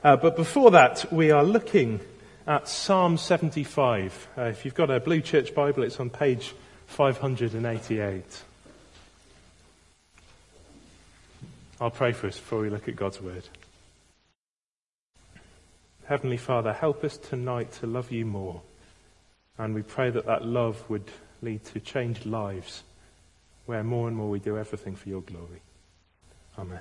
But before that, we are looking at Psalm 75. If you've got a Blue Church Bible, it's on page 588. I'll pray for us before we look at God's Word. Heavenly Father, help us tonight to love you more. And we pray that that love would lead to changed lives, where more and more we do everything for your glory. Amen.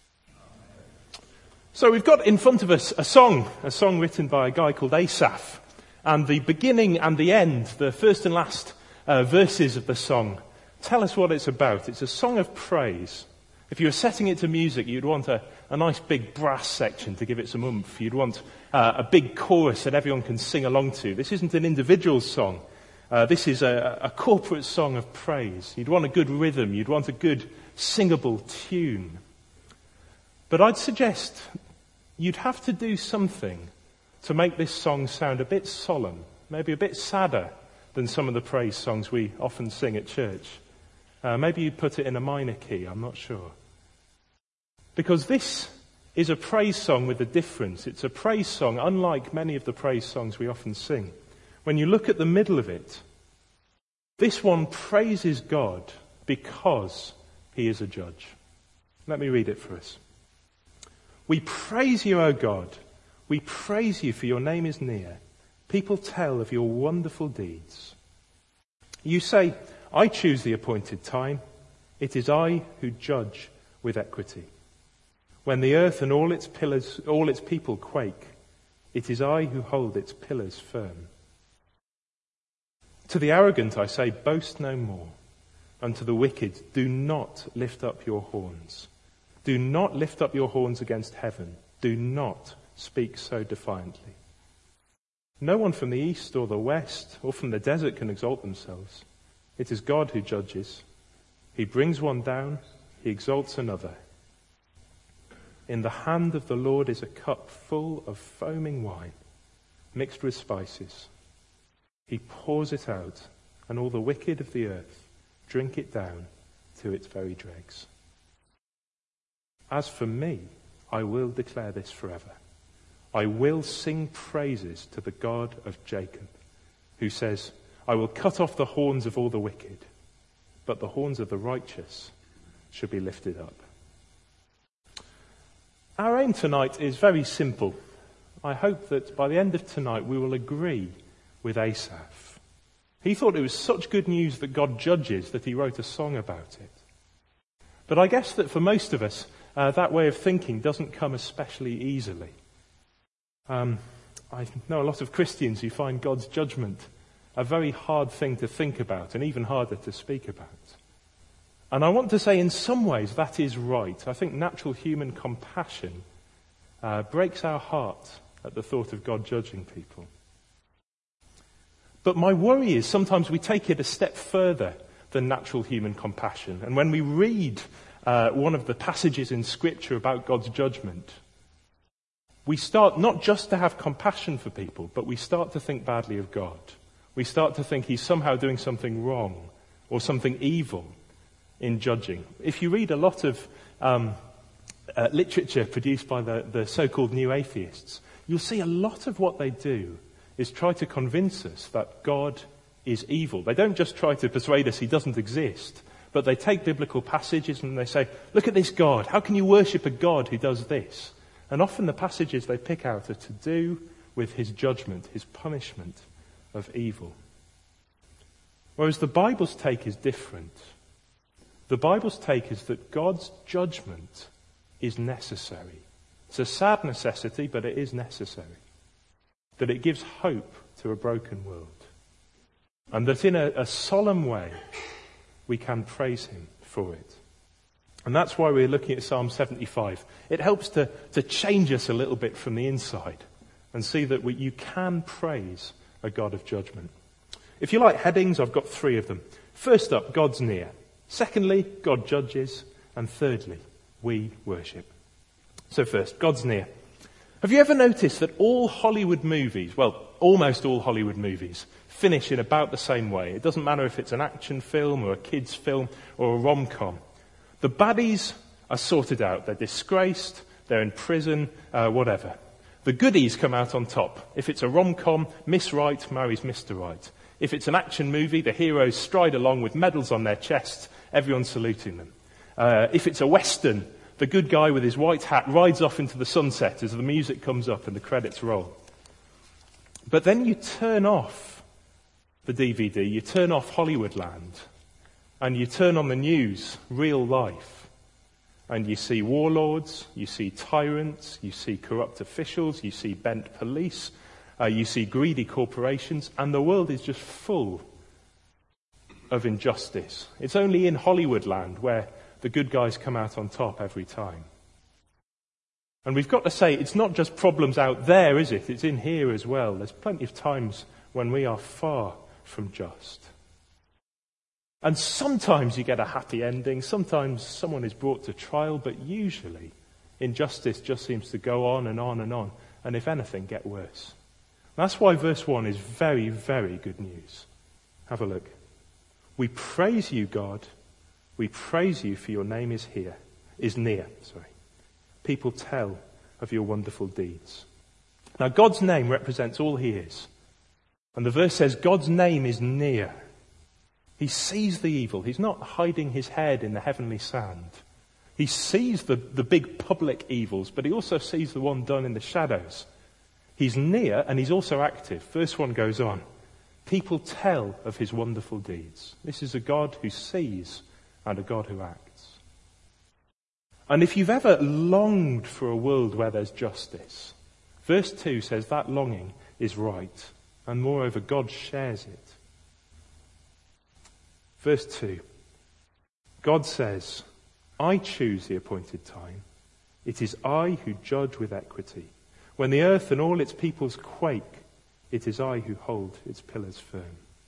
So we've got in front of us a song written by a guy called Asaph. And the beginning and the end, the first and last verses of the song, tell us what it's about. It's a song of praise. If you were setting it to music, you'd want a nice big brass section to give it some oomph. You'd want a big chorus that everyone can sing along to. This isn't an individual song. This is a corporate song of praise. You'd want a good rhythm. You'd want a good singable tune. But I'd suggest you'd have to do something to make this song sound a bit solemn, maybe a bit sadder than some of the praise songs we often sing at church. Maybe you'd put it in a minor key, I'm not sure. Because this is a praise song with a difference. It's a praise song unlike many of the praise songs we often sing. When you look at the middle of it, this one praises God because he is a judge. Let me read it for us. We praise you, O God. We praise you, for your name is near. People tell of your wonderful deeds. You say, I choose the appointed time. It is I who judge with equity. When the earth and all its people quake, it is I who hold its pillars firm. To the arrogant I say, boast no more. And to the wicked, do not lift up your horns. Do not lift up your horns against heaven. Do not speak so defiantly. No one from the east or the west or from the desert can exalt themselves. It is God who judges. He brings one down, he exalts another. In the hand of the Lord is a cup full of foaming wine, mixed with spices. He pours it out, and all the wicked of the earth drink it down to its very dregs. As for me, I will declare this forever. I will sing praises to the God of Jacob, who says, I will cut off the horns of all the wicked, but the horns of the righteous shall be lifted up. Our aim tonight is very simple. I hope that by the end of tonight we will agree with Asaph. He thought it was such good news that God judges that he wrote a song about it. But I guess that for most of us, that way of thinking doesn't come especially easily. I know a lot of Christians who find God's judgment a very hard thing to think about and even harder to speak about. And I want to say in some ways that is right. I think natural human compassion breaks our heart at the thought of God judging people. But my worry is sometimes we take it a step further than natural human compassion. And when we read one of the passages in Scripture about God's judgment, we start not just to have compassion for people, but we start to think badly of God. We start to think he's somehow doing something wrong or something evil in judging. If you read a lot of literature produced by the so-called new atheists, you'll see a lot of what they do is try to convince us that God is evil. They don't just try to persuade us he doesn't exist, but they take biblical passages and they say, look at this God. How can you worship a God who does this? And often the passages they pick out are to do with his judgment, his punishment of evil. Whereas the Bible's take is different. The Bible's take is that God's judgment is necessary. It's a sad necessity, but it is necessary. That it gives hope to a broken world. And that in a solemn way, we can praise him for it. And that's why we're looking at Psalm 75. It helps to change us a little bit from the inside and see that you can praise a God of judgment. If you like headings, I've got 3 of them. First up, God's near. Secondly, God judges. And thirdly, we worship. So first, God's near. Have you ever noticed that all Hollywood movies, well, almost all Hollywood movies, finish in about the same way? It doesn't matter if it's an action film or a kid's film or a rom-com. The baddies are sorted out. They're disgraced, they're in prison, whatever. The goodies come out on top. If it's a rom-com, Miss Right marries Mr. Right. If it's an action movie, the heroes stride along with medals on their chests, everyone saluting them. If it's a western, the good guy with his white hat rides off into the sunset as the music comes up and the credits roll. But then you turn off the DVD, you turn off Hollywoodland, and you turn on the news, real life, and you see warlords, you see tyrants, you see corrupt officials, you see bent police, you see greedy corporations, and the world is just full of injustice. It's only in Hollywoodland where the good guys come out on top every time. And we've got to say, it's not just problems out there, is it? It's in here as well. There's plenty of times when we are far from just. And sometimes you get a happy ending, sometimes someone is brought to trial, but usually injustice just seems to go on and on and on, and if anything, get worse. That's why verse 1 is very, very good news. Have a look. We praise you, God. We praise you for your name is near. People tell of your wonderful deeds. Now, God's name represents all he is. And the verse says God's name is near. He sees the evil. He's not hiding his head in the heavenly sand. He sees the big public evils, but he also sees the one done in the shadows. He's near and he's also active. Verse 1 goes on. People tell of his wonderful deeds. This is a God who sees and a God who acts. And if you've ever longed for a world where there's justice, verse 2 says that longing is right, and moreover, God shares it. Verse 2, God says, I choose the appointed time. It is I who judge with equity. When the earth and all its peoples quake, it is I who hold its pillars firm.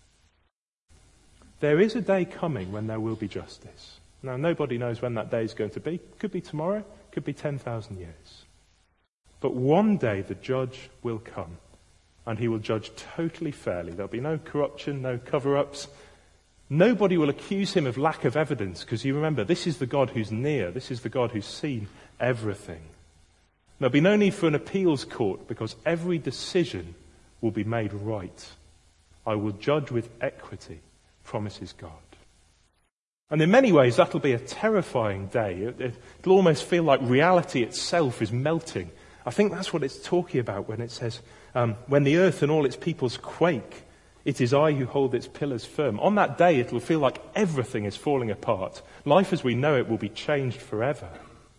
There is a day coming when there will be justice. Now, nobody knows when that day is going to be. Could be tomorrow, could be 10,000 years. But one day the judge will come, and he will judge totally fairly. There'll be no corruption, no cover-ups. Nobody will accuse him of lack of evidence, because you remember, this is the God who's near. This is the God who's seen everything. There'll be no need for an appeals court, because every decision will be made right. I will judge with equity, promises God. And in many ways, that'll be a terrifying day. It'll almost feel like reality itself is melting. I think that's what it's talking about when it says, when the earth and all its peoples quake, it is I who hold its pillars firm. On that day, it'll feel like everything is falling apart. Life as we know it will be changed forever.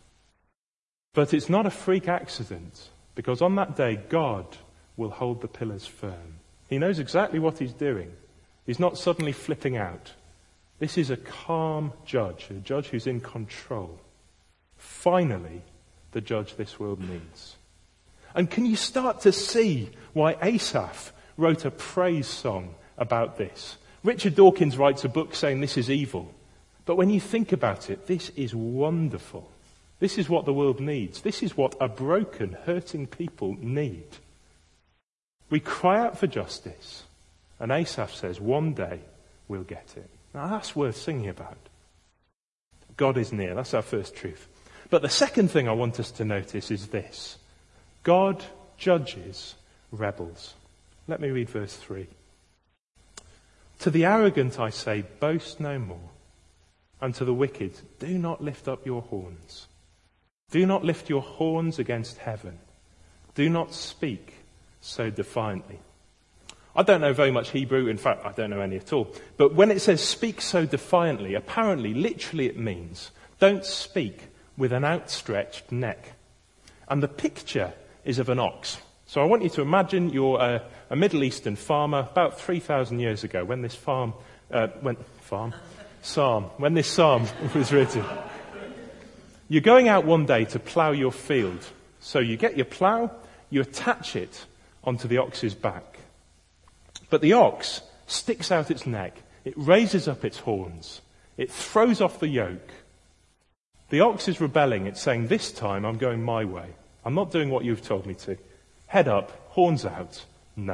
But it's not a freak accident, because on that day, God will hold the pillars firm. He knows exactly what he's doing. He's not suddenly flipping out. This is a calm judge, a judge who's in control. Finally, the judge this world needs. And can you start to see why Asaph wrote a praise song about this? Richard Dawkins writes a book saying this is evil. But when you think about it, this is wonderful. This is what the world needs. This is what a broken, hurting people need. We cry out for justice, and Asaph says one day we'll get it. Now that's worth singing about. God is near. That's our first truth. But the second thing I want us to notice is this. God judges rebels. Let me read verse 3. To the arrogant I say, boast no more. And to the wicked, do not lift up your horns. Do not lift your horns against heaven. Do not speak so defiantly. I don't know very much Hebrew. In fact, I don't know any at all. But when it says speak so defiantly, apparently, literally it means don't speak with an outstretched neck. And the picture is of an ox. So I want you to imagine you're a Middle Eastern farmer about 3,000 years ago when this psalm was written. You're going out one day to plough your field. So you get your plough, you attach it onto the ox's back. But the ox sticks out its neck, it raises up its horns, it throws off the yoke. The ox is rebelling, it's saying, this time I'm going my way. I'm not doing what you've told me to. Head up, horns out, no.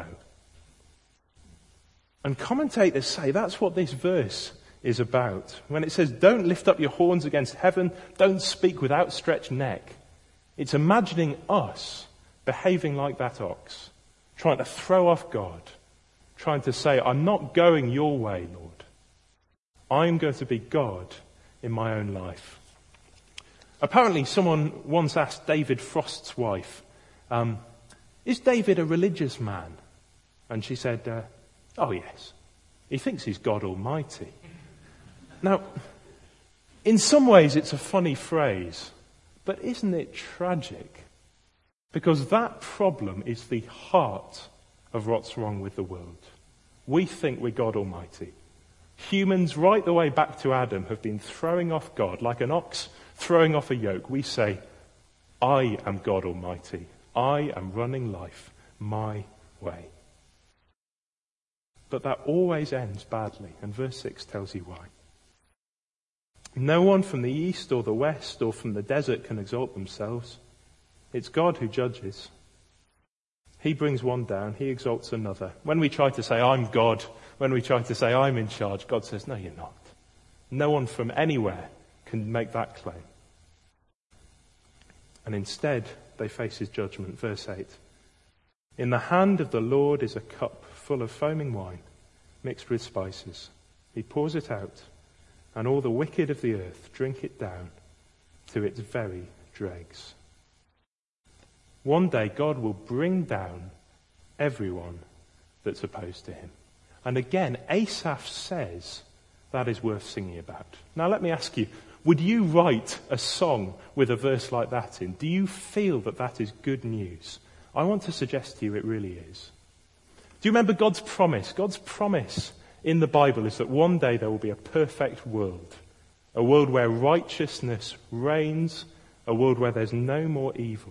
And commentators say that's what this verse is about. When it says, don't lift up your horns against heaven, don't speak with outstretched neck. It's imagining us behaving like that ox, trying to throw off God, trying to say, I'm not going your way, Lord. I'm going to be God in my own life. Apparently, someone once asked David Frost's wife, is David a religious man? And she said, oh yes, he thinks he's God Almighty. Now, in some ways it's a funny phrase, but isn't it tragic? Because that problem is the heart of what's wrong with the world. We think we're God Almighty. Humans, right the way back to Adam, have been throwing off God like an ox throwing off a yoke. We say, I am God Almighty. I am running life my way. But that always ends badly, and verse 6 tells you why. No one from the east or the west or from the desert can exalt themselves. It's God who judges. He brings one down, he exalts another. When we try to say, I'm God, when we try to say, I'm in charge, God says, no, you're not. No one from anywhere can make that claim. And instead, they face his judgment. Verse 8. In the hand of the Lord is a cup full of foaming wine, mixed with spices. He pours it out, and all the wicked of the earth drink it down to its very dregs. One day God will bring down everyone that's opposed to him. And again, Asaph says that is worth singing about. Now let me ask you, would you write a song with a verse like that in? Do you feel that that is good news? I want to suggest to you it really is. Do you remember God's promise? God's promise in the Bible is that one day there will be a perfect world. A world where righteousness reigns. A world where there's no more evil.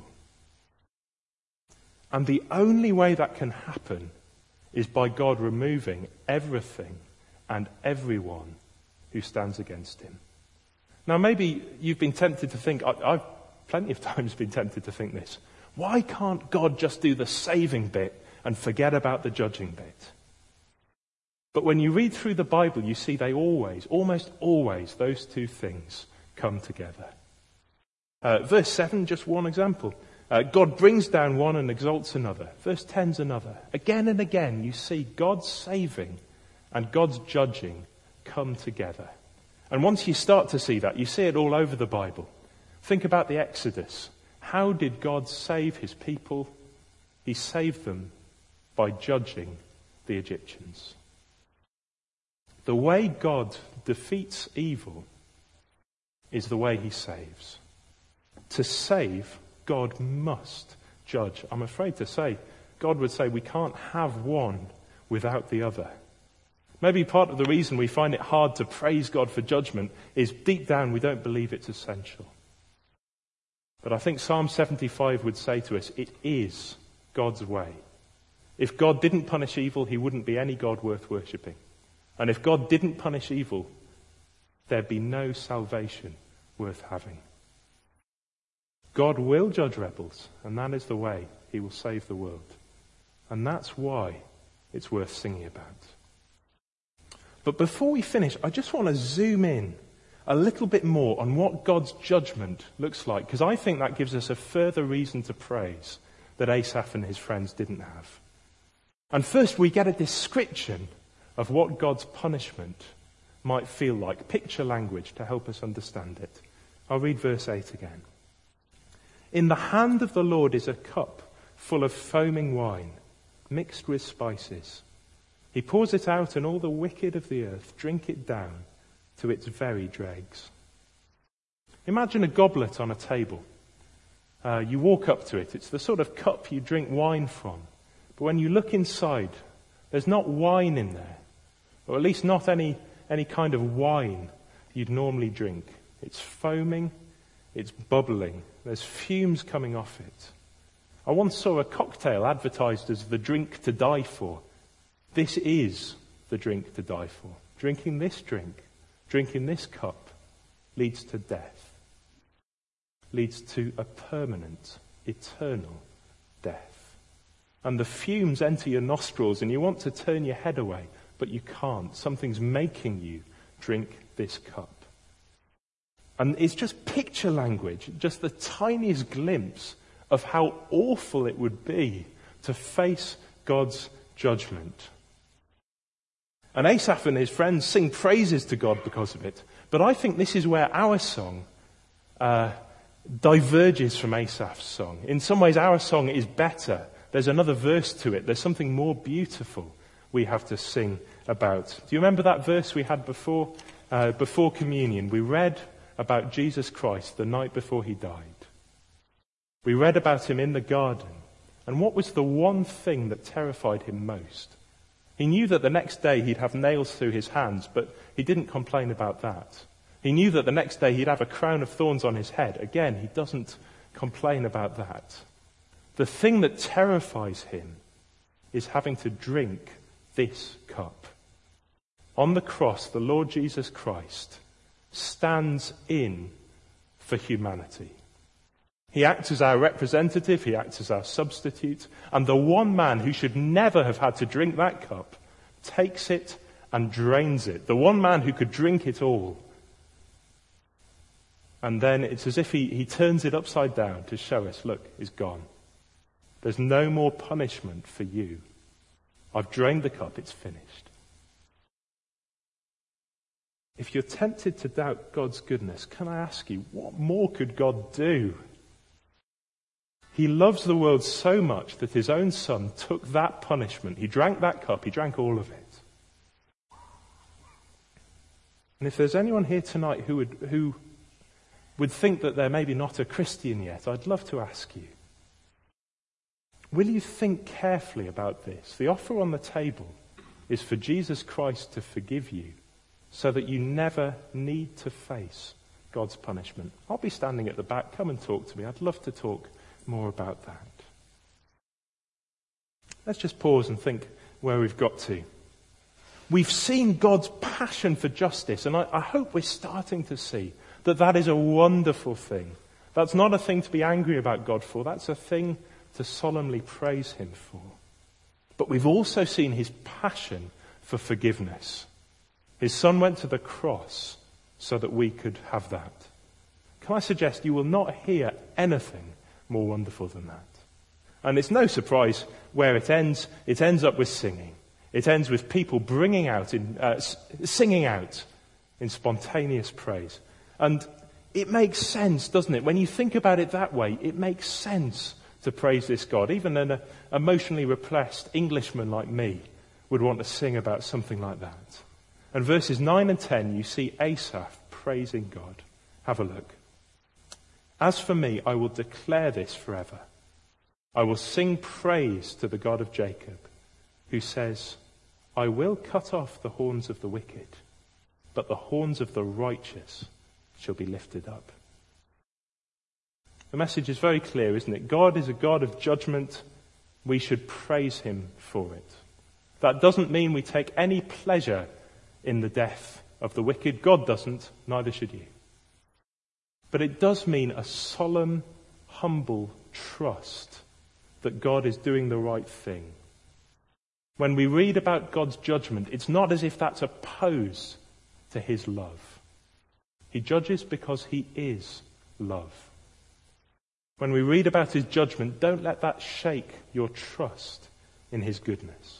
And the only way that can happen is by God removing everything and everyone who stands against him. Now maybe you've been tempted to think, I've plenty of times been tempted to think this, why can't God just do the saving bit and forget about the judging bit? But when you read through the Bible, you see they always, almost always, those two things come together. Verse 7, just one example. God brings down one and exalts another. Verse 10's another. Again and again, you see God's saving and God's judging come together. And once you start to see that, you see it all over the Bible. Think about the Exodus. How did God save his people? He saved them by judging the Egyptians. The way God defeats evil is the way he saves. To save, God must judge. I'm afraid to say, God would say we can't have one without the other. Maybe part of the reason we find it hard to praise God for judgment is deep down we don't believe it's essential. But I think Psalm 75 would say to us, it is God's way. If God didn't punish evil, he wouldn't be any God worth worshipping. And if God didn't punish evil, there'd be no salvation worth having. God will judge rebels, and that is the way he will save the world. And that's why it's worth singing about. But before we finish, I just want to zoom in a little bit more on what God's judgment looks like, because I think that gives us a further reason to praise that Asaph and his friends didn't have. And first we get a description of what God's punishment might feel like, picture language to help us understand it. I'll read verse 8 again. In the hand of the Lord is a cup full of foaming wine, mixed with spices. He pours it out, and all the wicked of the earth drink it down to its very dregs. Imagine a goblet on a table. You walk up to it. It's the sort of cup you drink wine from. But when you look inside, there's not wine in there, or at least not any kind of wine you'd normally drink. It's foaming, it's bubbling, there's fumes coming off it. I once saw a cocktail advertised as the drink to die for. This is the drink to die for. Drinking this drink, drinking this cup, leads to death. Leads to a permanent, eternal death. And the fumes enter your nostrils and you want to turn your head away, but you can't. Something's making you drink this cup. And it's just picture language, just the tiniest glimpse of how awful it would be to face God's judgment. And Asaph and his friends sing praises to God because of it. But I think this is where our song diverges from Asaph's song. In some ways, our song is better. There's another verse to it. There's something more beautiful we have to sing about. Do you remember that verse we had before communion? We read about Jesus Christ the night before he died. We read about him in the garden. And what was the one thing that terrified him most? He knew that the next day he'd have nails through his hands, but he didn't complain about that. He knew that the next day he'd have a crown of thorns on his head. Again, he doesn't complain about that. The thing that terrifies him is having to drink this cup. On the cross, the Lord Jesus Christ stands in for humanity. He acts as our representative, he acts as our substitute, and the one man who should never have had to drink that cup takes it and drains it. The one man who could drink it all. And then it's as if he turns it upside down to show us, look, it's gone. There's no more punishment for you. I've drained the cup, it's finished. If you're tempted to doubt God's goodness, can I ask you, what more could God do? He loves the world so much that his own son took that punishment. He drank that cup. He drank all of it. And if there's anyone here tonight who would think that they're maybe not a Christian yet, I'd love to ask you, will you think carefully about this? The offer on the table is for Jesus Christ to forgive you so that you never need to face God's punishment. I'll be standing at the back. Come and talk to me. I'd love to talk more about that. Let's just pause and think where we've got to. We've seen God's passion for justice, and I hope we're starting to see that is a wonderful thing. That's not a thing to be angry about God for. That's a thing to solemnly praise him for. But we've also seen his passion for forgiveness. His son went to the cross so that we could have that. Can I suggest you will not hear anything more wonderful than that? And it's no surprise where it ends. It ends up with singing. It ends with people singing out in spontaneous praise. And it makes sense, doesn't it? When you think about it that way, it makes sense to praise this God. Even an emotionally repressed Englishman like me would want to sing about something like that. And verses 9 and 10, you see Asaph praising God. Have a look. As for me, I will declare this forever. I will sing praise to the God of Jacob, who says, I will cut off the horns of the wicked, but the horns of the righteous shall be lifted up. The message is very clear, isn't it? God is a God of judgment. We should praise him for it. That doesn't mean we take any pleasure in the death of the wicked. God doesn't, neither should you. But it does mean a solemn, humble trust that God is doing the right thing. When we read about God's judgment, it's not as if that's opposed to his love. He judges because he is love. When we read about his judgment, don't let that shake your trust in his goodness.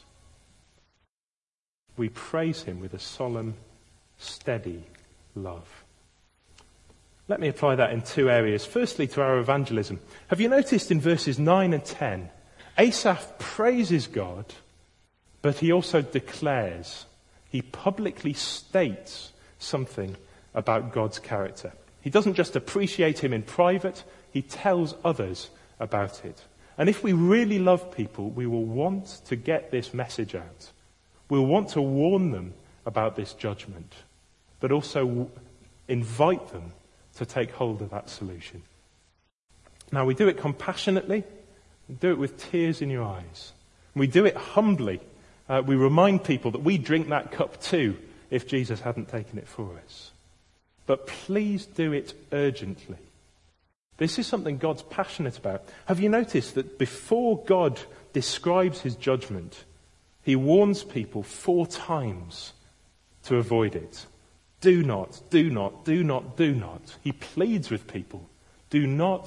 We praise him with a solemn, steady love. Let me apply that in two areas. Firstly, to our evangelism. Have you noticed in verses 9 and 10, Asaph praises God, but he also declares, he publicly states something about God's character. He doesn't just appreciate him in private, he tells others about it. And if we really love people, we will want to get this message out. We'll want to warn them about this judgment, but also invite them to take hold of that solution. Now, we do it compassionately. We do it with tears in your eyes. We do it humbly. We remind people that we drink that cup too if Jesus hadn't taken it for us. But please do it urgently. This is something God's passionate about. Have you noticed that before God describes his judgment, he warns people 4 times to avoid it? Do not, do not, do not, do not. He pleads with people. Do not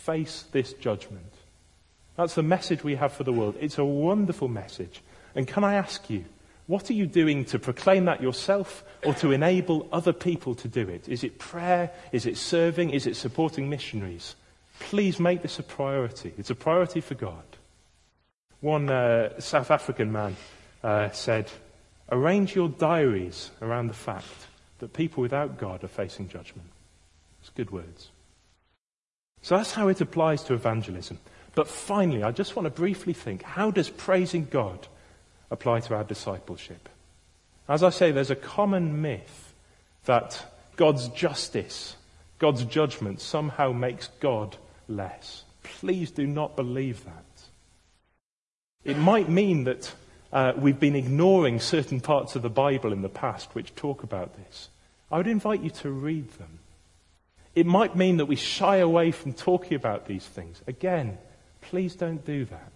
face this judgment. That's the message we have for the world. It's a wonderful message. And can I ask you, what are you doing to proclaim that yourself or to enable other people to do it? Is it prayer? Is it serving? Is it supporting missionaries? Please make this a priority. It's a priority for God. One South African man said, arrange your diaries around the fact that people without God are facing judgment. It's good words. So that's how it applies to evangelism. But finally, I just want to briefly think, how does praising God apply to our discipleship? As I say, there's a common myth that God's justice, God's judgment somehow makes God less. Please do not believe that. It might mean that we've been ignoring certain parts of the Bible in the past which talk about this. I would invite you to read them. It might mean that we shy away from talking about these things. Again, please don't do that.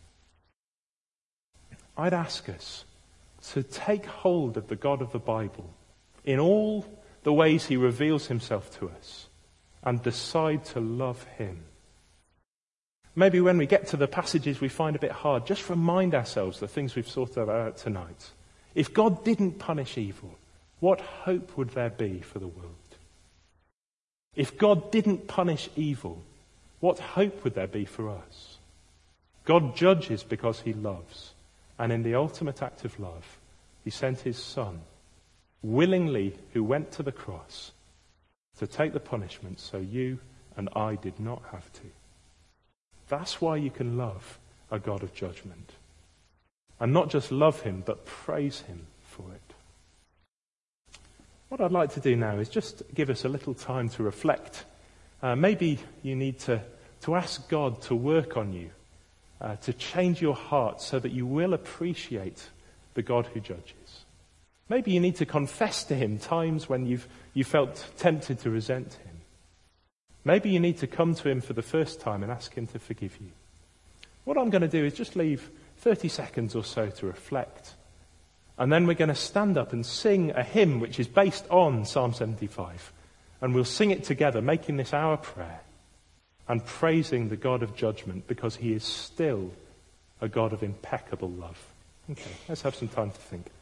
I'd ask us to take hold of the God of the Bible in all the ways he reveals himself to us and decide to love him. Maybe when we get to the passages we find a bit hard, just remind ourselves the things we've sorted out tonight. If God didn't punish evil, what hope would there be for the world? If God didn't punish evil, what hope would there be for us? God judges because he loves. And in the ultimate act of love, he sent his Son, willingly, who went to the cross to take the punishment so you and I did not have to. That's why you can love a God of judgment. And not just love him, but praise him for it. What I'd like to do now is just give us a little time to reflect. Maybe you need to ask God to work on you, to change your heart so that you will appreciate the God who judges. Maybe you need to confess to him times when you felt tempted to resent him. Maybe you need to come to him for the first time and ask him to forgive you. What I'm going to do is just leave 30 seconds or so to reflect. And then we're going to stand up and sing a hymn which is based on Psalm 75. And we'll sing it together, making this our prayer and praising the God of judgment because he is still a God of impeccable love. Okay, let's have some time to think.